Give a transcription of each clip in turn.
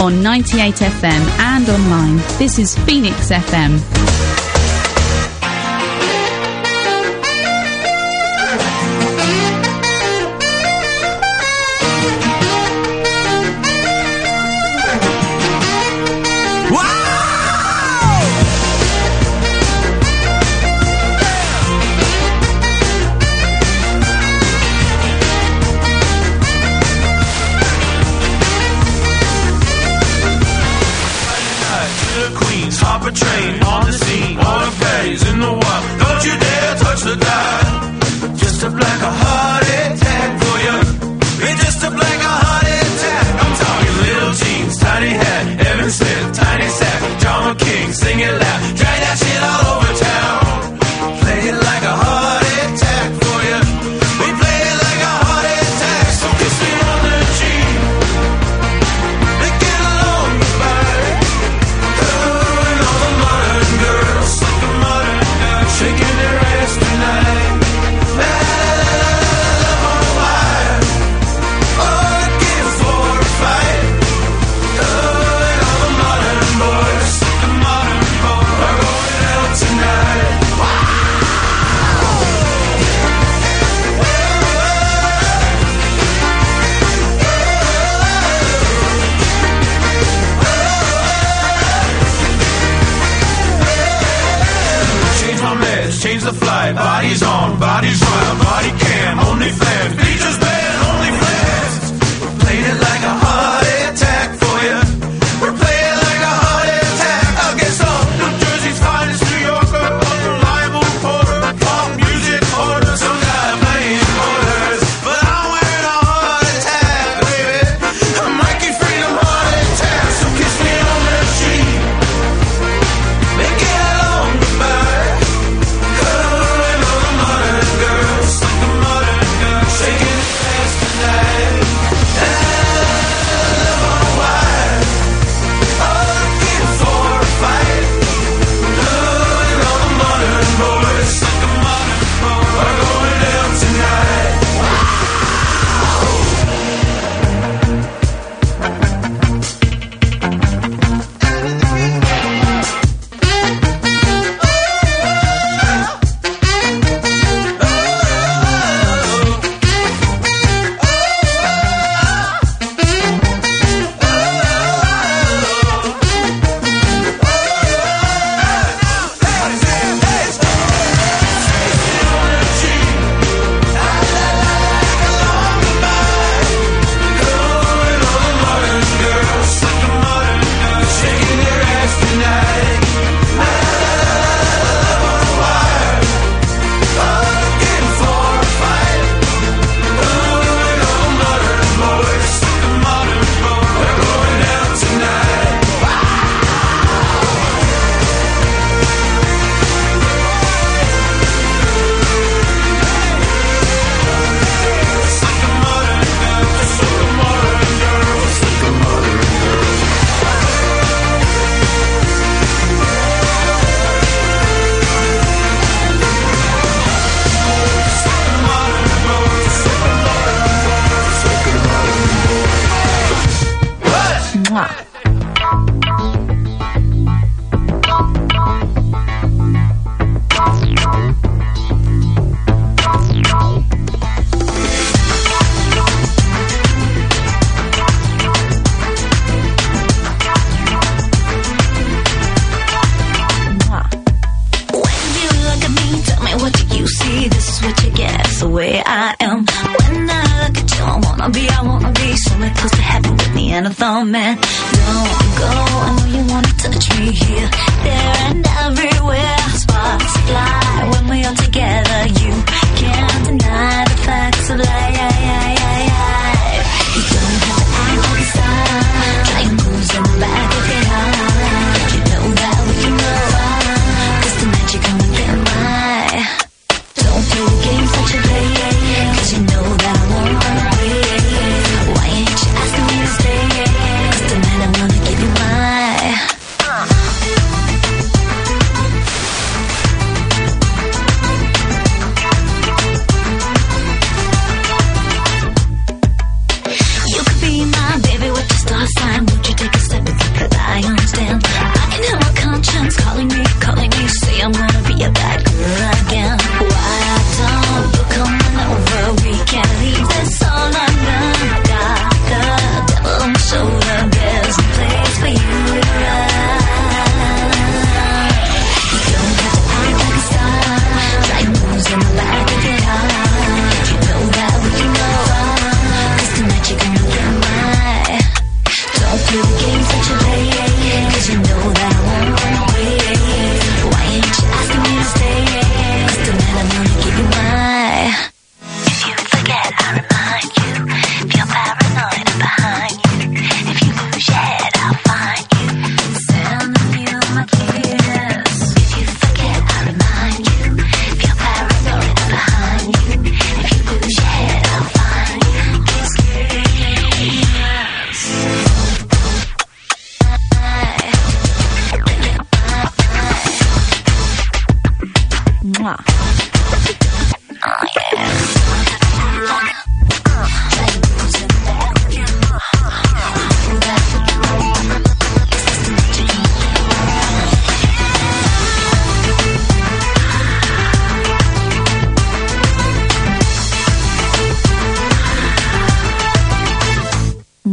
on 98 FM and online. This is Phoenix FM.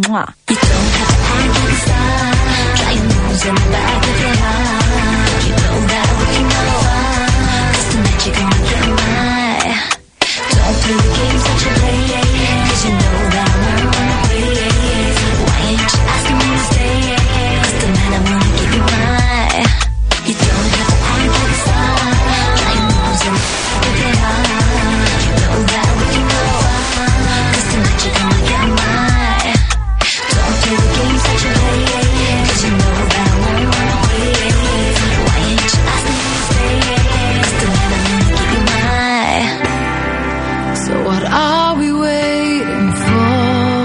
don't have to act inside. Try your moves in the back of your heart. You know that we can go far. Cause tonight you're gonna get mine. Don't play the games that you play. Cause you know that I'm never gonna play. Why ain't you asking me to stay? Cause tonight I'm gonna give you mine. You don't have to act inside. Try your moves in the back of your heart. You know that we can go far. Cause tonight you're gonna get mine. Don't play the games that you play. Cause you know that I'm never gonna play. Why ain't you asking me to stay? Cause tonight I'm gonna give you mine. So what are we waiting for?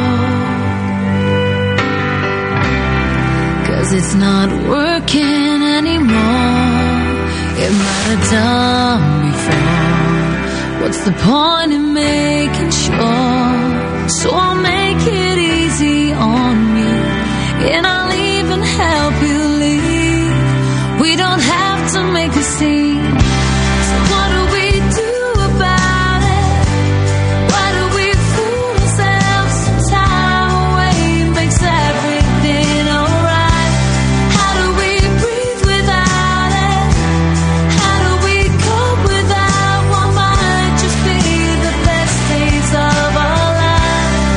Cause it's not working anymore. It might have done before. What's the point in making sure? So I'll make it easy on me, and I'll even help you leave. We don't have to make a scene. So what do we do about it? Why do we fool ourselves some time away? Makes everything alright. How do we breathe without it? How do we cope without what might just be the best days of our lives?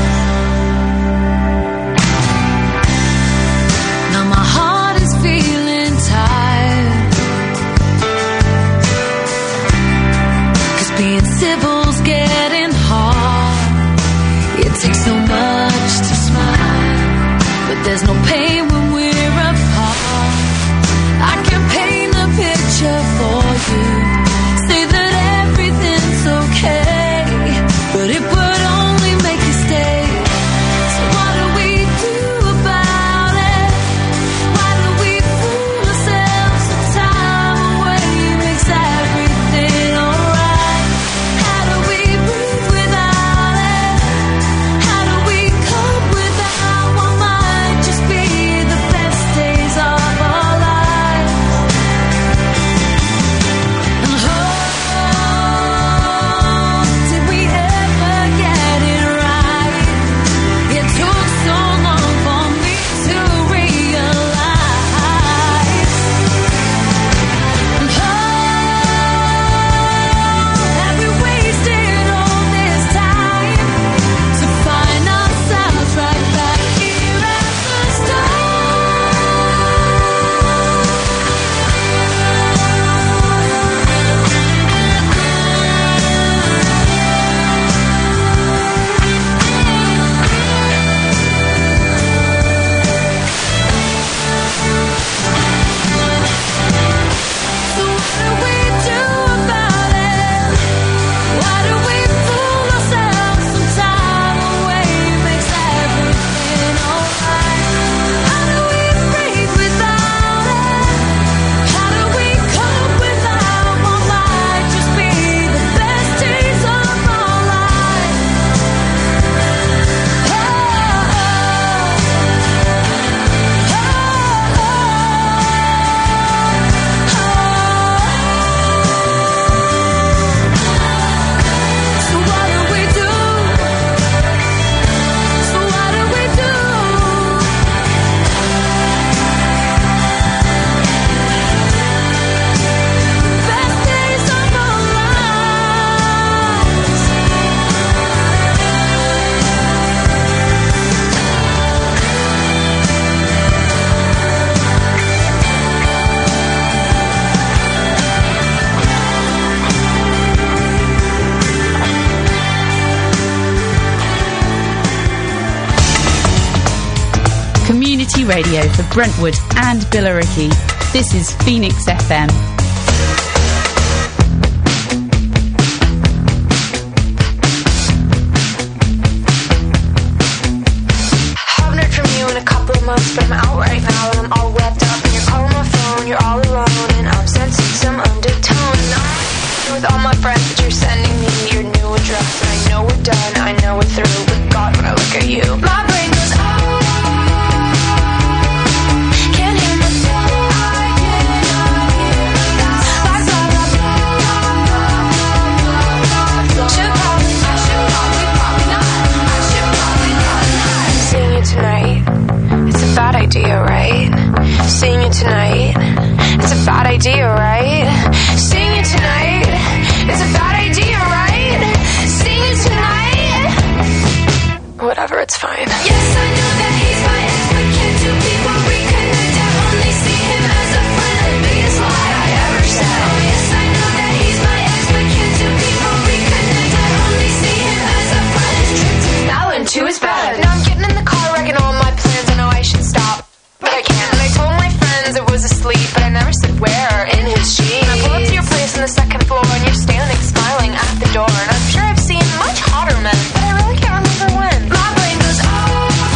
Now my heart is feeling tired, 'cause being civil's getting hard. It takes so much to smile, but there's no pain when we're apart. I can paint a picture for you, say that everything's okay, but it would only make you stay. So what do we do about it? Why do we fool ourselves some time away? Makes everything alright. How do we breathe without it? How do we cope without what might just be the best days of our lives? And did we ever get it right? It took so long for me to realize. And have we wasted all this time to find ourselves right back here at the So what do we do about it? Why do we fool ourselves some time away? Makes everything alright. How do we breathe without it? How do we cope without what might just be the best days of our lives? So what do we do? So what do we do? Best days of our lives. Community radio for Brentwood and Billericay. This is Phoenix FM. Haven't heard from you in a couple of months, but I'm out right now and I'm all wrapped up. And you're calling my phone, you're all alone, and I'm sensing some undertone. I'm with all my friends, but you're sending me your new address. And I know we're done, I know we're through, but God, when I look at you, my brain goes, oh. Can't hear myself, I cannot hear myself. Blah, blah, blah, blah. Should probably not. I should probably not. I'm seeing you tonight. idea, right? Seeing you tonight, it's a bad idea, right? Seeing you tonight, it's a bad idea, right? Seeing you tonight, whatever, it's fine. Yes, I know that he's my ex, but can't two people reconnect? I only see him as a friend, the biggest lie I ever said. Oh yes, I know that he's my ex, but can't two people reconnect? I only see him as a friend. His trip to Fallon to his bed. Now I'm getting in the car, wrecking all my plans. I know I should stop, but I can't. And I told my friends it was asleep, but I never said where. In his sheet. And I pull up to your place on the second floor, and you're standing smiling at the door. And I'm sure I've seen much hotter men, but I really can't remember when. My brain goes, oh.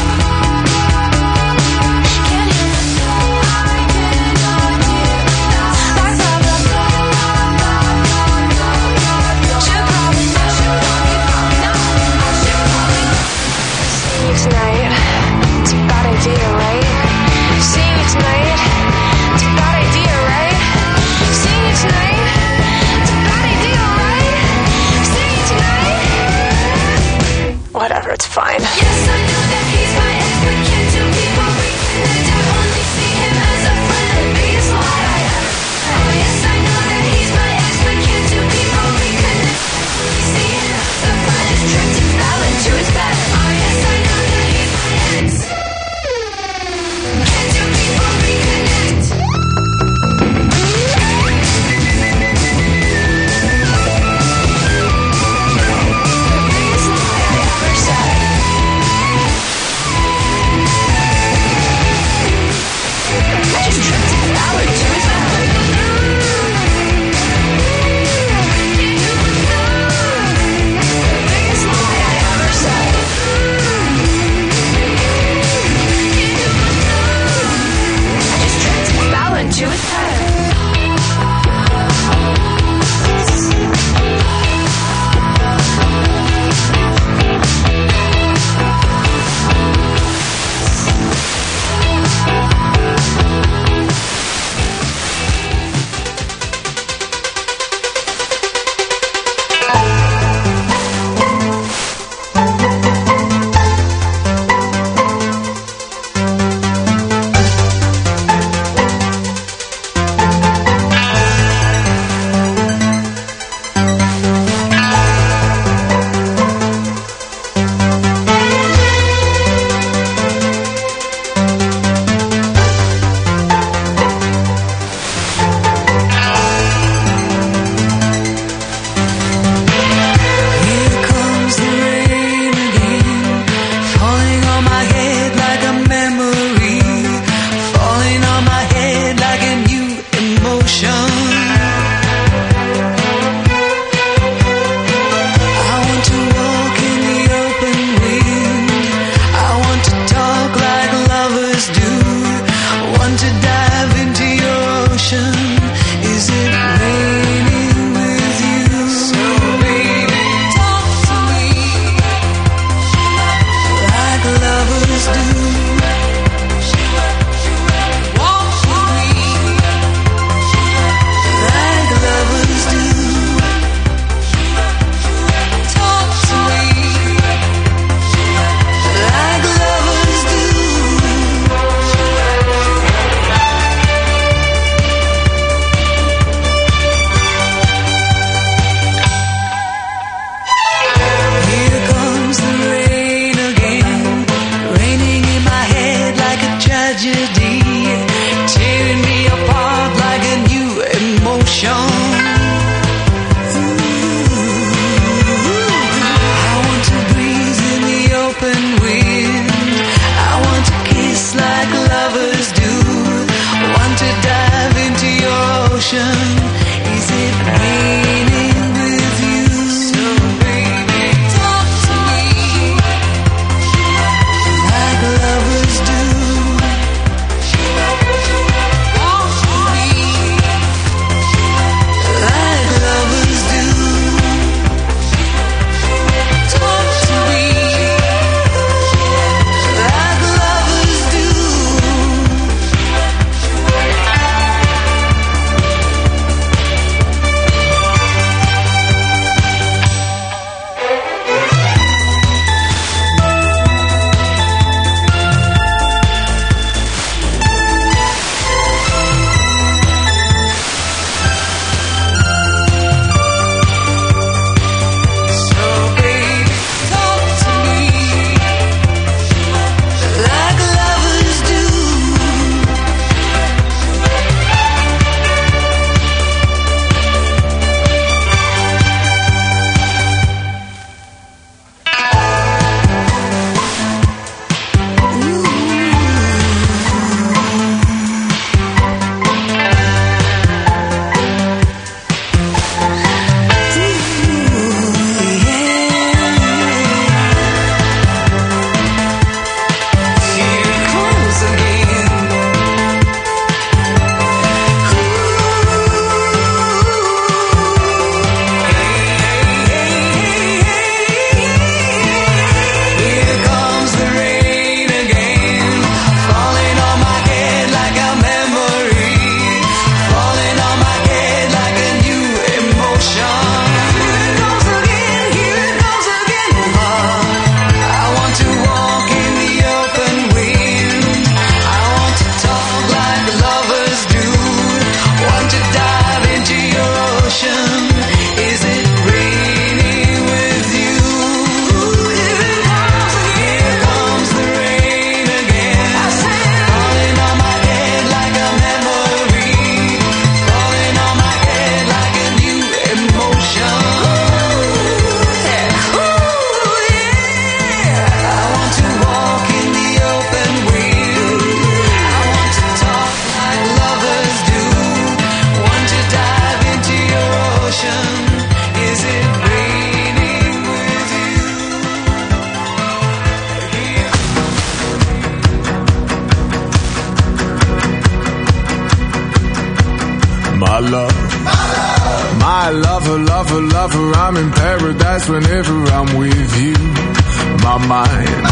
My love, my lover, lover, lover, I'm in paradise whenever I'm with you. My mind,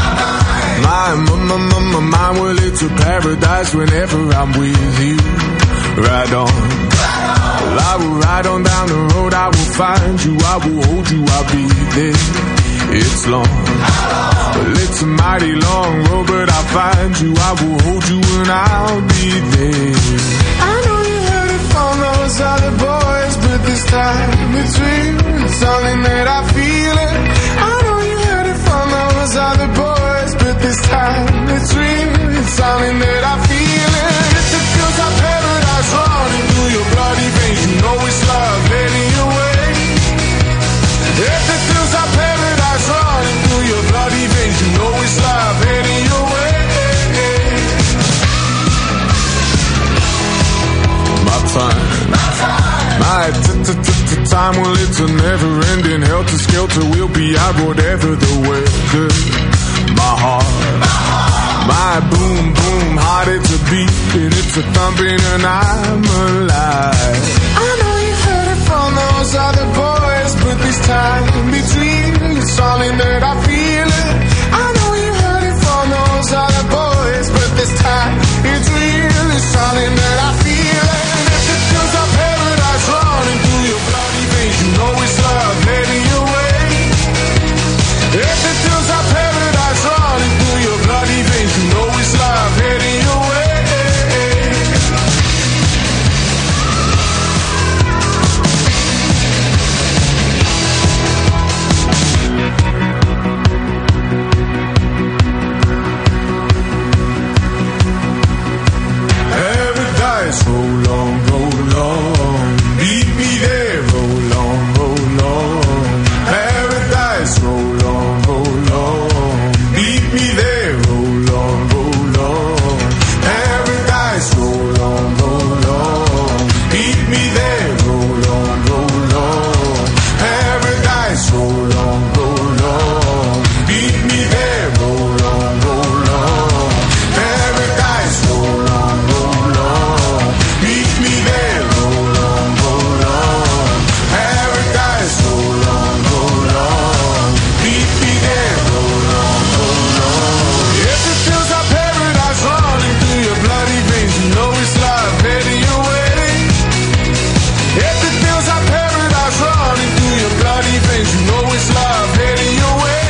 my mind, well it's a paradise whenever I'm with you. Ride on, well, I will ride on down the road, I will find you, I will hold you, I'll be there. It's long, well it's a mighty long road, but I'll find you, I will hold you and I'll be there. I know you heard it from those other boys, but this time it's real, it's something that I feel it. I know you heard it from those other boys, but this time it's real, it's something that I feel it. If it feels like paradise running through your bloody veins, you know it's love heading your way. If it feels like paradise running through your bloody veins, you know it's love heading your way. My time, my time, well it's a never-ending helter-skelter. We'll be out whatever the weather. My heart, my boom, boom, heart it's a beating, it's a thumping, and I'm alive. I know you heard it from those other boys, but this time it's real, it's something that I feel it. I know you heard it from those other boys, but this time it's real, it's something that I feel it. And if it feels like paradise running through your bloody veins, you know it's love heading your way. If it feels like paradise running through your bloody veins, you know it's love heading your way. Paradise, roll on, meet me there, roll on. Paradise, roll on, meet me there, roll on. Paradise, roll on, meet me there, roll on. Paradise, roll on, meet me there, roll on. Paradise, roll on, meet me there, roll on. Paradise, roll on, meet me there, roll on. If it feels like paradise running through your bloody veins, you know it's love heading your way. If it feels like paradise running through your bloody veins, you know it's love heading your way.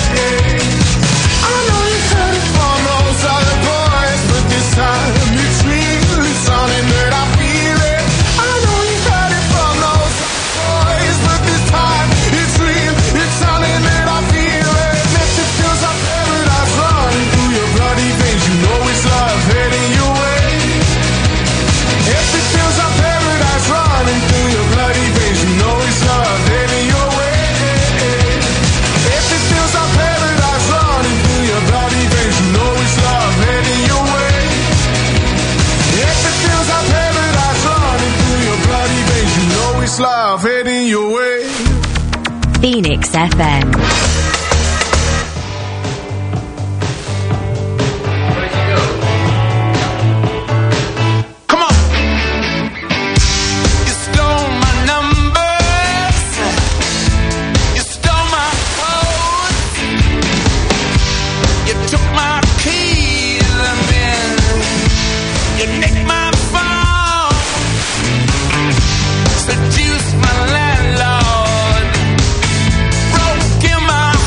I know you heard it from those other boys, but this time it's real, it's something that I feel it. I know you heard it from those boys, but this time it's real, it's something that I feel it. If it feels like paradise running through your bloody veins, you know it's love heading your way. If it feels like paradise running through your bloody veins, you know it's love heading your way. If it feels like paradise running through your bloody veins, you know it's love heading your way. If it feels like paradise running through your bloody veins, you know it's love heading your way. Phoenix FM. Come on! You stole my numbers, you stole my clothes, you took my keys and then you nicked my phone, seduced my landlord, broke in my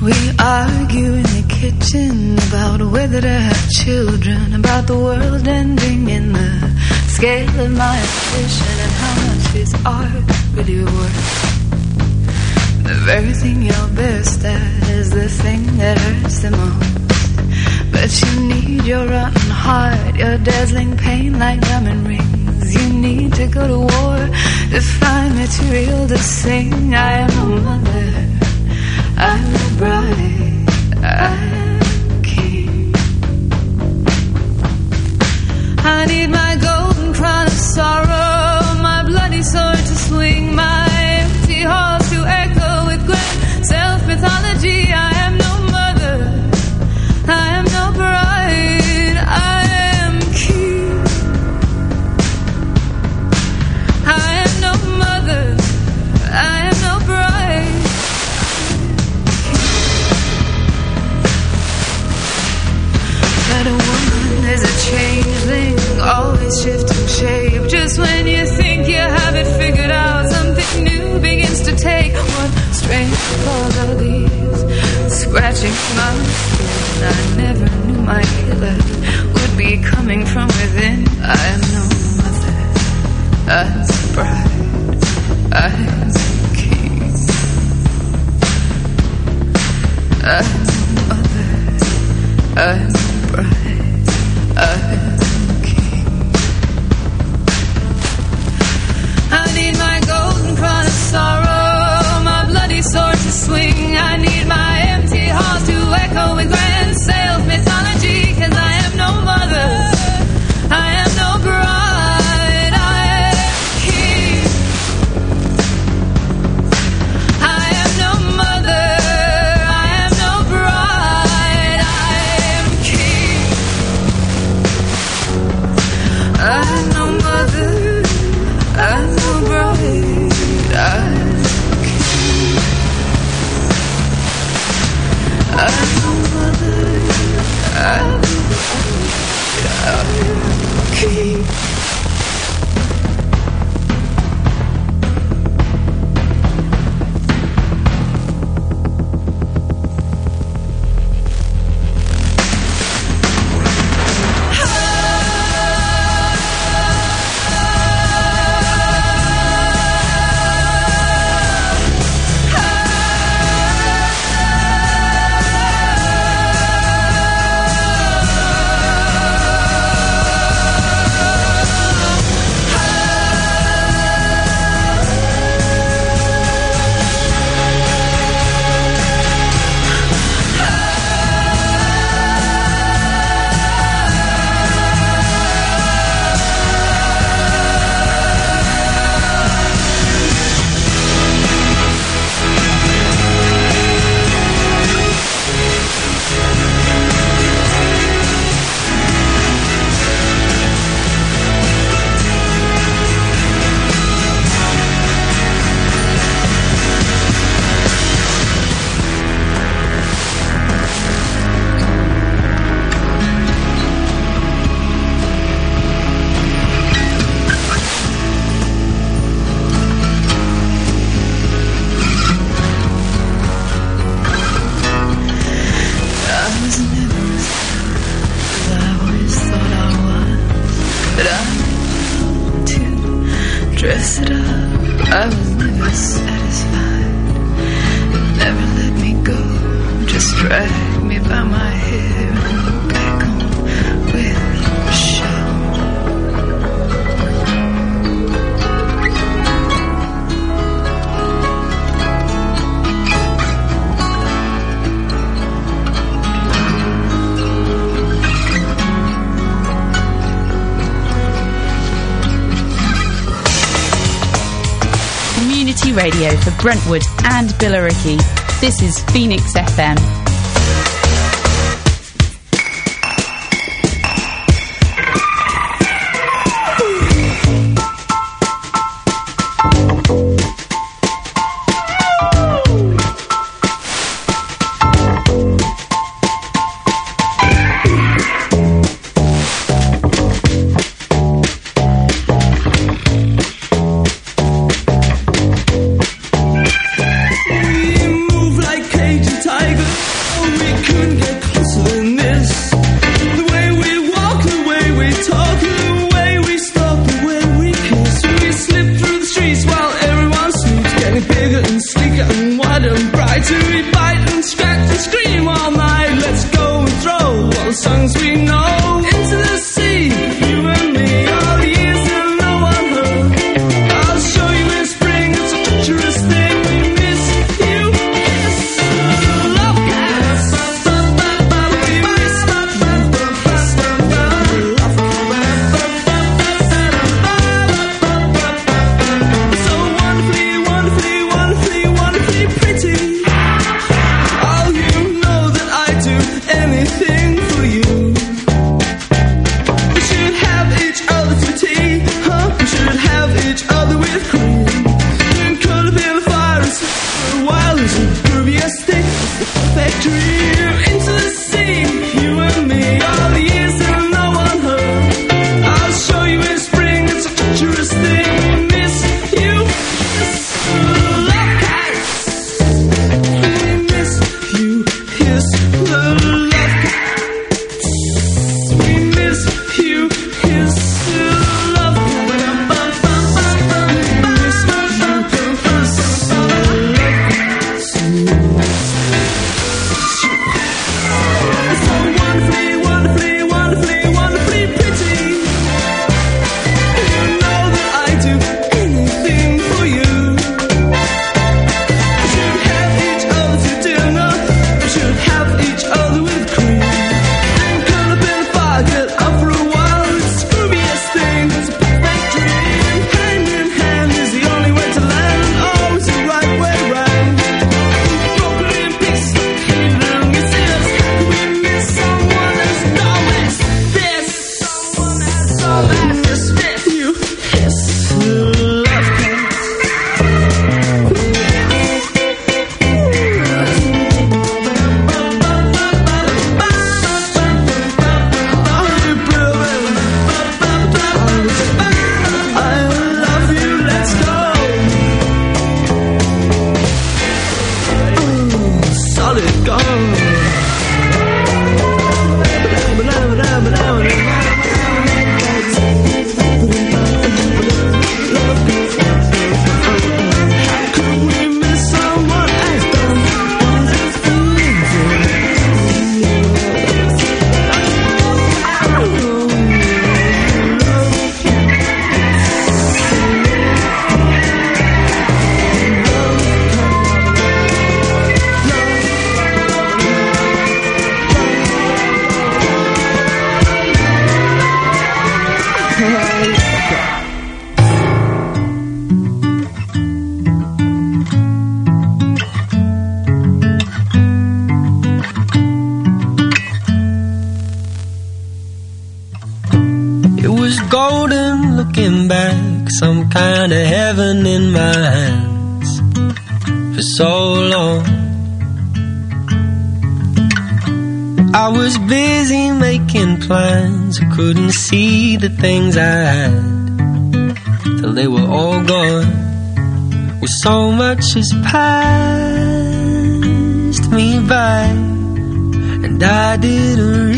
We argue in the kitchen about whether to have children, about the world ending in the scale of my ambition, and how much is art really worth? The very thing you're best at is the thing that hurts the most. But you need your rotten heart, your dazzling pain like diamond rings. You need to go to war to find material to sing. I am a mother, I'm a bride, I'm a king. I need my golden crown of sorrow, my bloody sword to swing, my empty halls to echo with grand self-mythology. I am no mother, I am no bride, I am king. I am no mother, I am no bride. That a woman is a changeling, always shifting shape. Just when you think you have it figured out, something new begins to take one strange claws of leaves, scratching my skin. I never knew my killer would be coming from within. I am no mother, I'm a bride, I'm a king. I'm no mother, I'm a bride, I'm a king. I need my golden crown of sorrow, my bloody sword to swing. I need my empty halls to echo with grand self-mythology. 'Cause I am no mother, I am no bride, I am king. I am no mother, I am no bride, I am king. I am no mother, I'm no bride, I'm king. I'm no mother, I'm king. Dress it up, I was never satisfied. Never let me go, just drag me by my hair and go back home with a show. Radio for Brentwood and Billericay. This is Phoenix FM. Move like Cajun tigers. looking back, some kind of heaven in my hands for so long. I was busy making plans, I couldn't see the things I had till they were all gone. Well, so much has passed me by, and I didn't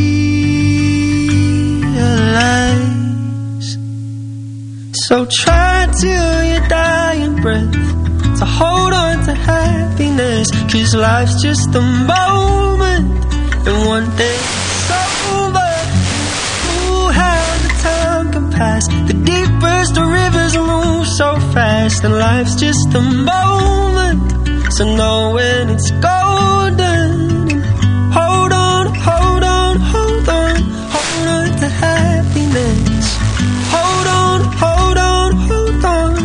realize. So try till your dying breath to hold on to happiness, 'cause life's just a moment, and one day it's over. Ooh, how the time can pass. The deepest of rivers move so fast, and life's just a moment, so know when it's golden. Hold on, hold on, hold on, hold on to happiness. Hold on, hold on, hold on.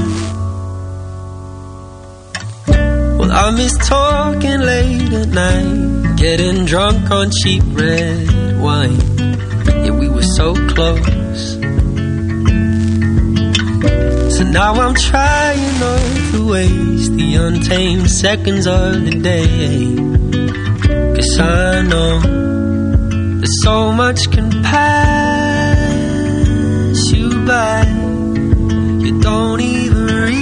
Well, I miss talking late at night, getting drunk on cheap red wine. Yeah, we were so close. So now I'm trying not to waste the untamed seconds of the day, 'cause I know that so much can pass you by, you don't even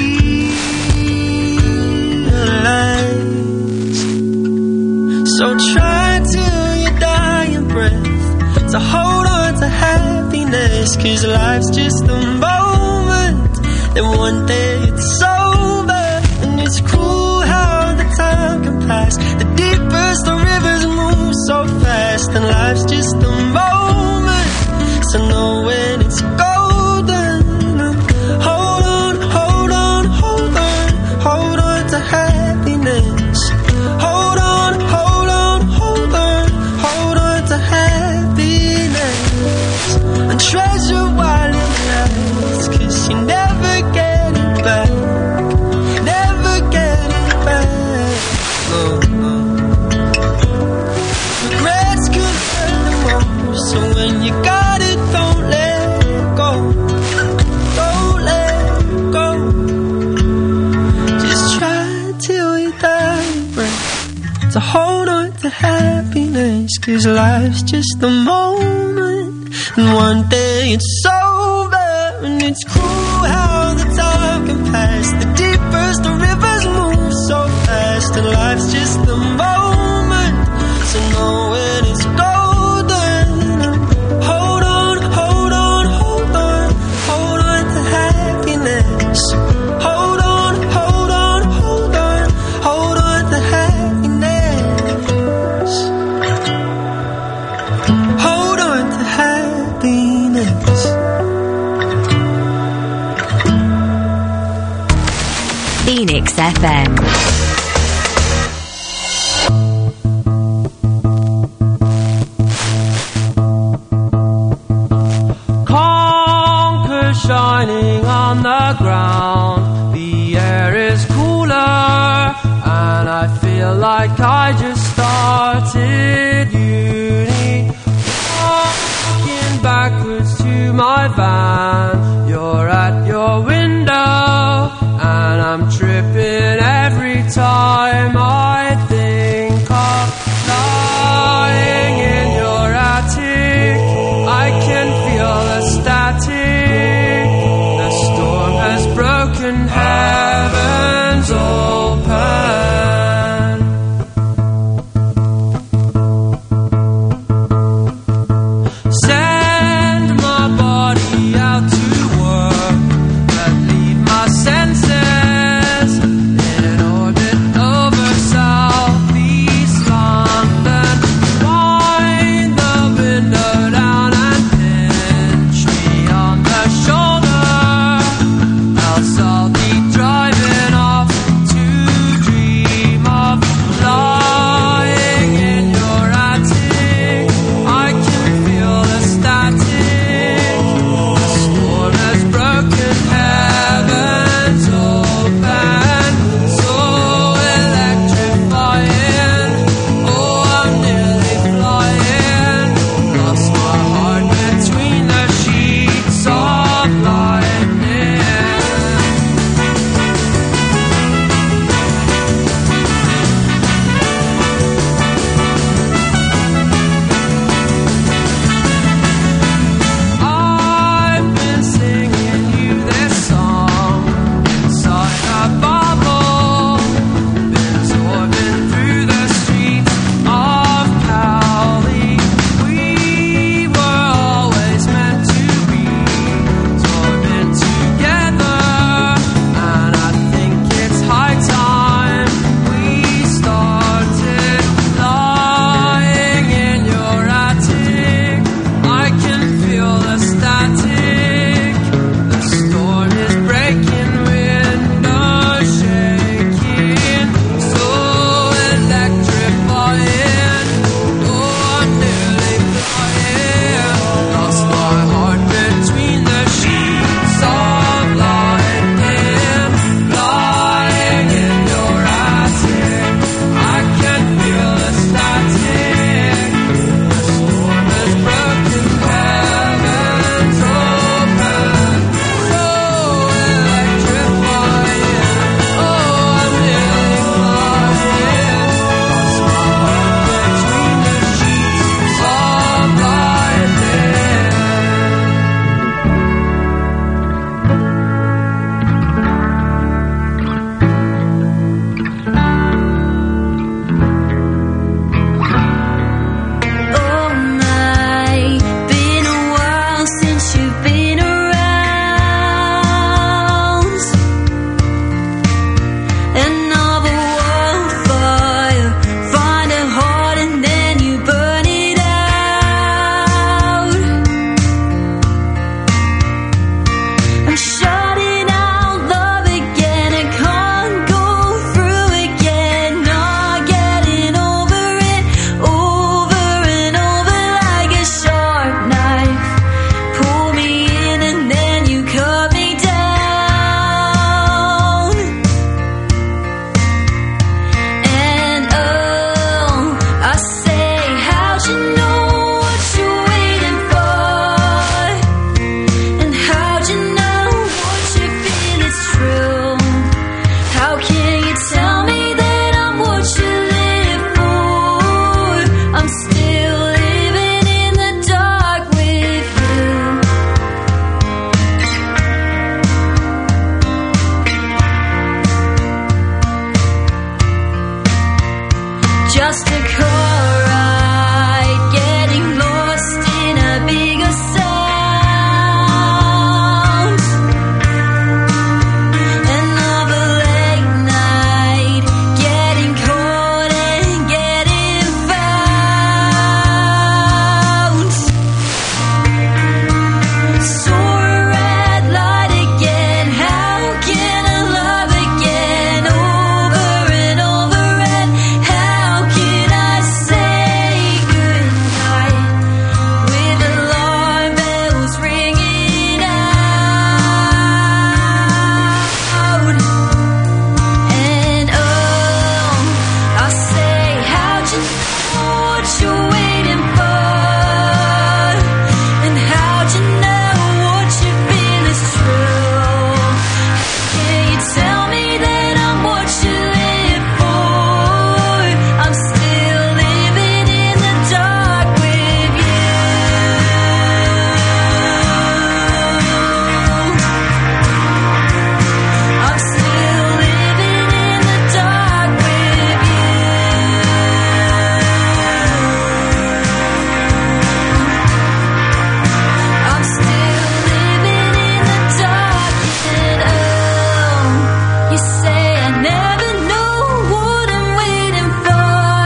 realize. So try till your dying breath to hold on to happiness, 'cause life's just a moment, and one day it's over. And it's cool how the time can pass. The deepest of rivers move so fast, and life's just a moment, so know when it's golden. Hold on, hold on, hold on, hold on to happiness. Hold on, hold on, hold on, hold on to happiness. And treasure while it lasts, 'cause you never get it back. Never get it back. Oh, oh. Regrets could hurt So hold on to happiness, 'cause life's just a moment, and one day it's over. And it's cool how the time can pass. The deepest the rivers move so fast, and life's just a moment, so know when it's golden. Hold on, hold on, hold on, hold on to happiness. Hold on, hold on, hold on, hold on to happiness. Hold on to happiness. Phoenix FM. Conker shining on the ground. The air is cooler, and I feel like I just started uni. Walking backwards to my van. You're at your window, and I'm tripping every time I think of lying in your attic. I can feel the static. The storm has broken heavens open. Send my body out to work, but leave my senses in orbit over just a car ride, getting lost in a bigger sound. Another late night, getting caught and getting found. Saw a red light again, how can I love again? Over and over, and how can I say goodnight with alarm bells ringing out? And oh, I say, how'd you know what you're waiting for? And how'd you know what you feel is true? Can you tell me that I'm what you live for? I'm still living in the dark with you. I'm still living in the dark with you. I'm still living in the dark, and oh, you say I never know what I'm waiting for.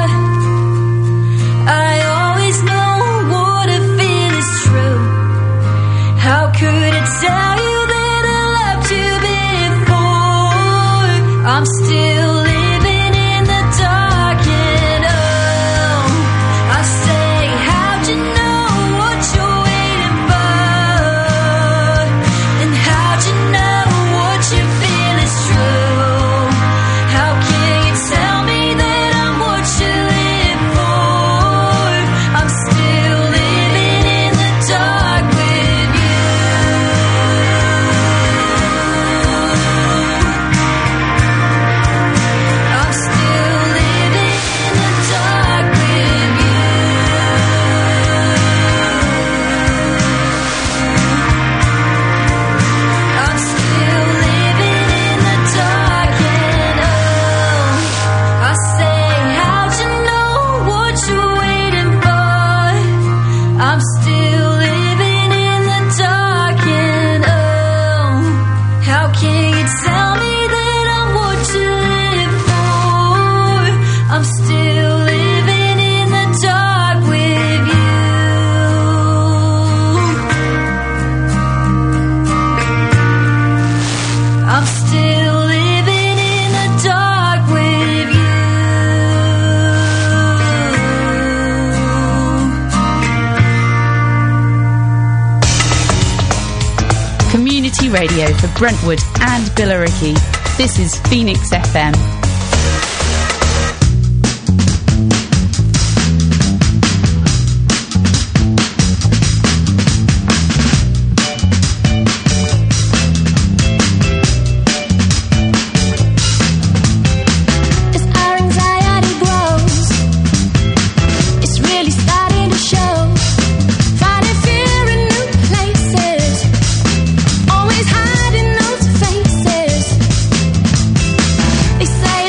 I always know what I feel is true. How could I tell you that I loved you before? I'm still living in the dark, and oh, I say, how'd you know what you're waiting for? And how'd you know what you feel is true? How can you tell me that I'm what you live for? I'm still living in the dark with you. I'm still living in the dark with you. I'm still living in the dark, and oh, I say, how'd you know what you're waiting for? I'm still living in the dark, and oh, how can you tell me that I'm what you live for? I'm still living in the dark with you. I'm still living in the dark with you. Community radio for Brentwood and Billericay. This is Phoenix FM. As our anxiety grows, it's really starting to show. Finding fear in new places, always hiding those faces. They say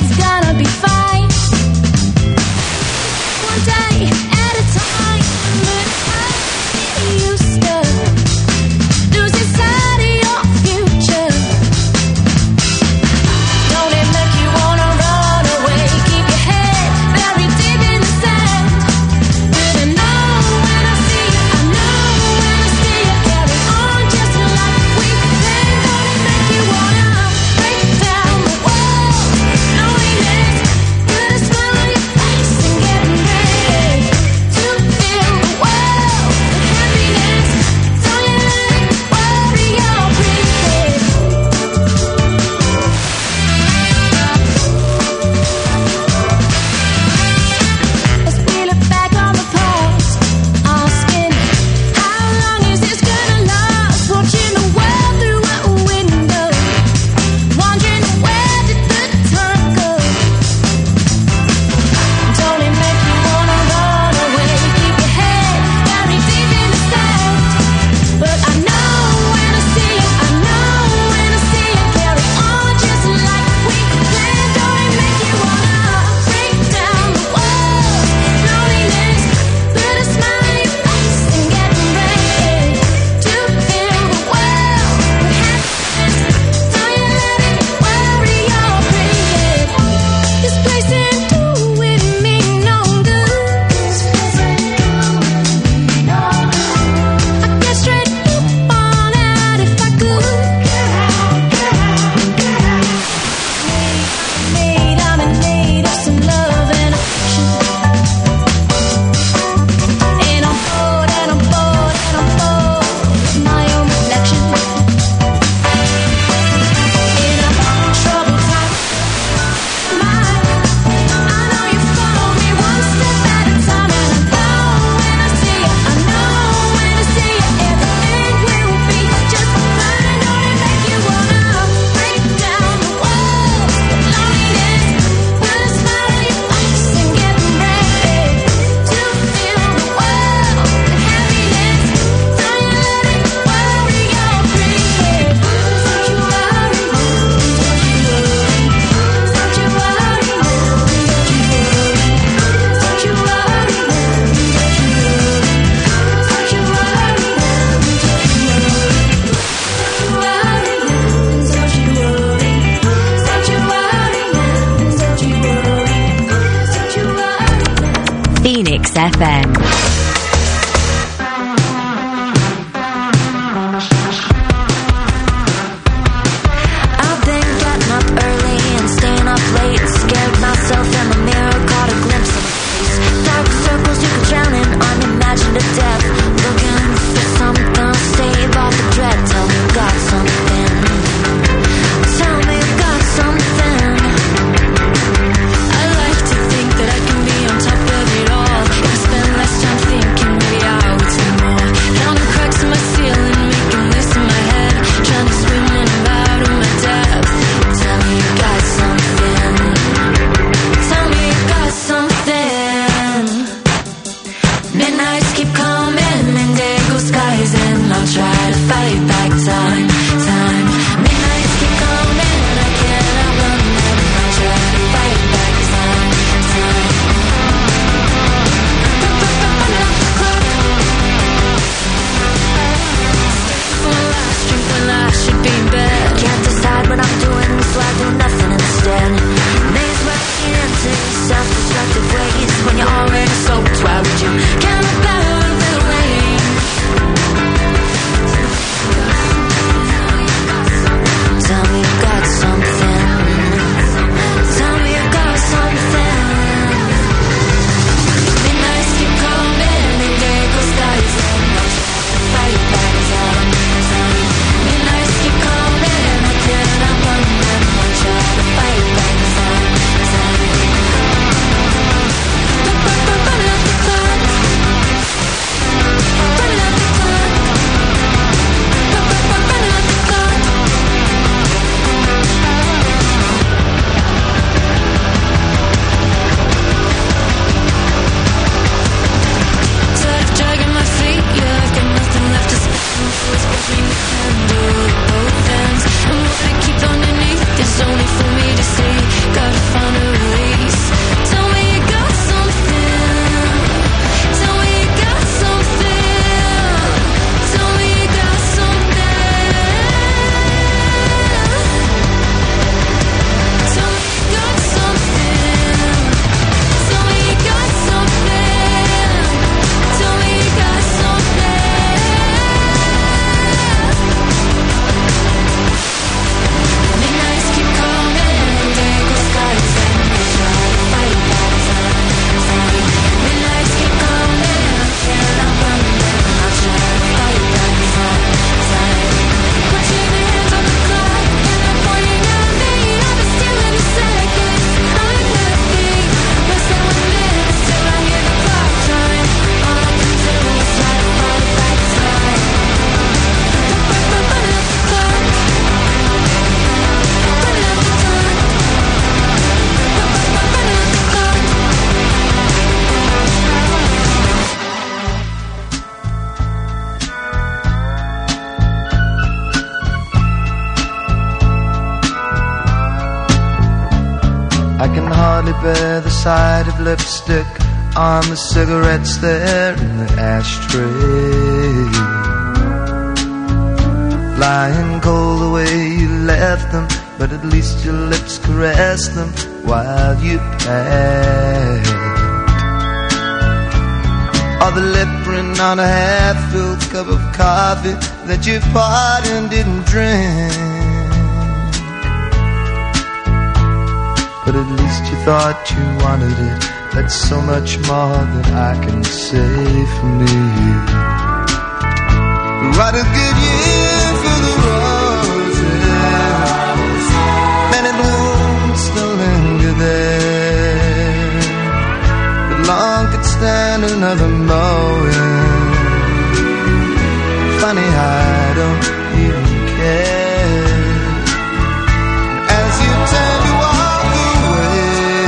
Phoenix FM. I've been getting up early and staying up late. Scared myself in the mirror, caught a glimpse of a face. Dark circles you could drown in, unimagined death. Looking for something to save all the dread. Tell me you got something. Tell me you got something. I like to think that I can be on top of it all. If I spend less time thinking, maybe I would see more. Counting cracks in my ceiling, making lists in my head. Trying to swim in and out of my depth. Tell me you got something. Tell me you got something. Midnights keep coming, indigo skies, and I'll try to fight back time. Midnights keep coming, I can't outrun them. I'll try to fight back time. Drink when I should be in bed. Can't decide what I'm doing, so I do nothing instead. Maze working into self-destructive ways. When you're already soaked, why would you count about the rain? Tell me you got something. Tell me you got something. Midnights keep coming, indigo skies, and I'll fight back time. Midnights keep coming, I can't outrun them. I'll try to fight back time. Run out the clock. Run out the clock. Run out the clock. Tired of dragging my feet, yeah, I've got nothing left to spend. It's between the candle at both ends. And what I keep underneath is only for me to see. Gotta find a release. Tell me you got something. Tell me you got something. Tell me you got something. Tell me you got something. Tell me you got something. Tell me you got something. Midnights keep coming, indigo skies, and I try to fight back time. Midnights keep coming, I can't outrun them. I'll try to fight back time. Putting your hands on the clock, and they're pointing at me. I've been stealing the seconds. I'm nothing. Less than 1 minute till I hear the clock chime. All I can do is try to fight back time. Run out the clock. Run out the clock. Run out the clock. I can hardly bear the sight of lipstick on the cigarettes there in the ashtray. Lying cold the way you left them, but at least your lips caressed them while you passed. Or the lip print on a half-filled cup of coffee that you poured and didn't drink. But at least you thought you wanted it. That's so much more than I can say for me. What a good year for the roses. Many blooms still linger there, but long could stand another mowing. Funny, I don't even care. As you turn to walk away,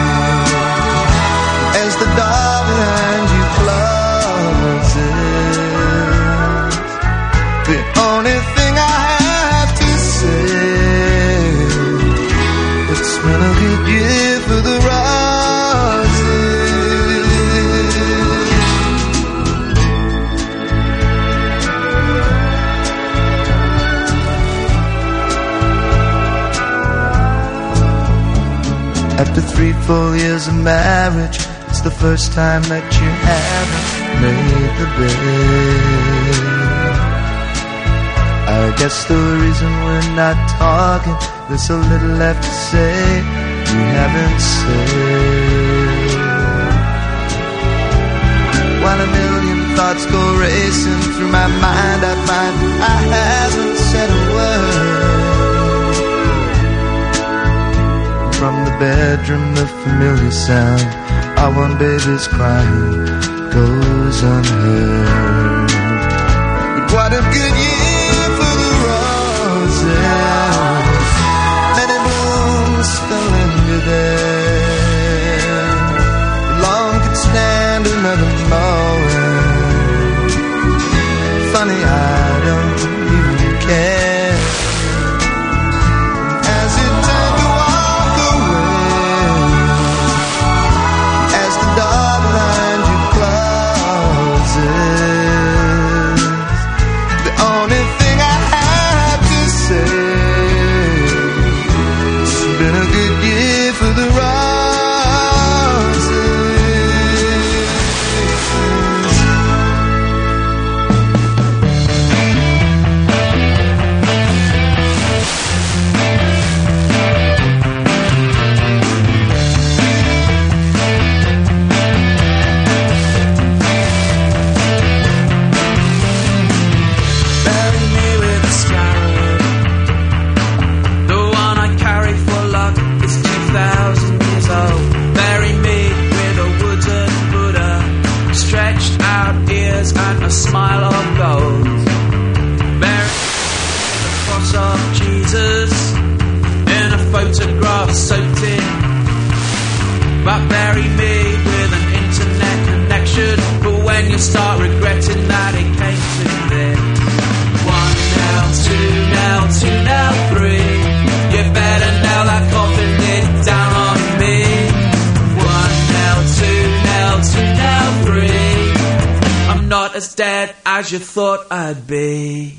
as the door behind you closes, the only thing I have to say, it's been a good year for the roses. After 3 full years of marriage, it's It's the first time that you haven't made the bed. I guess the reason we're not talking, there's so little left to say we haven't said. While a million thoughts go racing through my mind, I find I haven't said a word. From the bedroom, the familiar sound of one baby's crying goes unheard. But what a good year for the roses, many blooms fell into there. Long could stand another moment. Funny, I don't even care. As it turned to walk away, as the door behind you closes, the only thing I have to say, it's been a good year for the roses. And a smile of gold, bearing the cross of Jesus in a photograph soaked in. But bury me with an internet connection for when you start regretting that it came to this. 1 now, 2 now, 2 now, 3. You better nail that coffin lid down on me. 1 now, 2 now, 2 now, 3. I'm not as dead as you thought I'd be.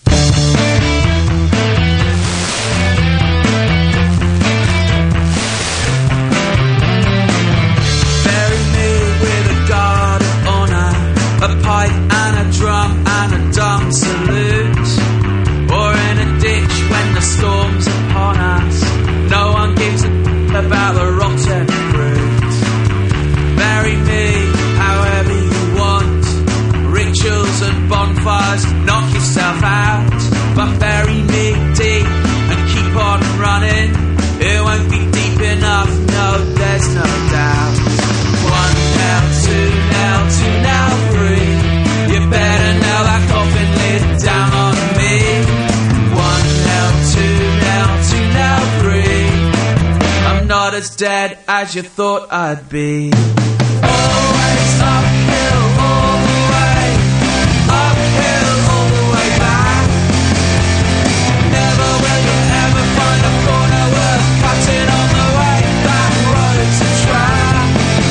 Bury me with a guard of honor, a pipe and a drum and a dumb salute. Or in a ditch when the storm's upon us. No one gives a about the rotten fruit. Bury me however you want. Rituals and bonfires, knock yourself out. But bury me deep and keep on running. It won't be deep enough, no, there's no doubt. 1 now, 2 now, 2 now, 3. You better nail that coffin lid down on me. 1 now, 2 now, 2 now, 3. I'm not as dead as you thought I'd be. Always uphill all the way, uphill all the way back. Never will you ever find a corner worth cutting on the way back road to track.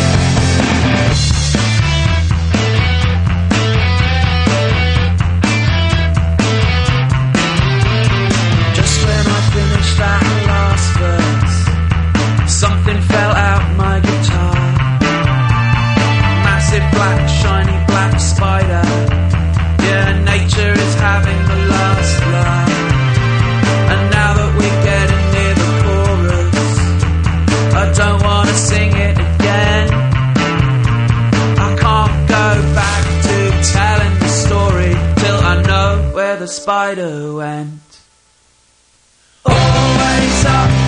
Just when I finished that last verse, something fell out my guitar. Massive black, shiny black spider. Yeah, nature is having the last laugh. And now that we're getting near the chorus, I don't want to sing it again. I can't go back to telling the story till I know where the spider went. Always up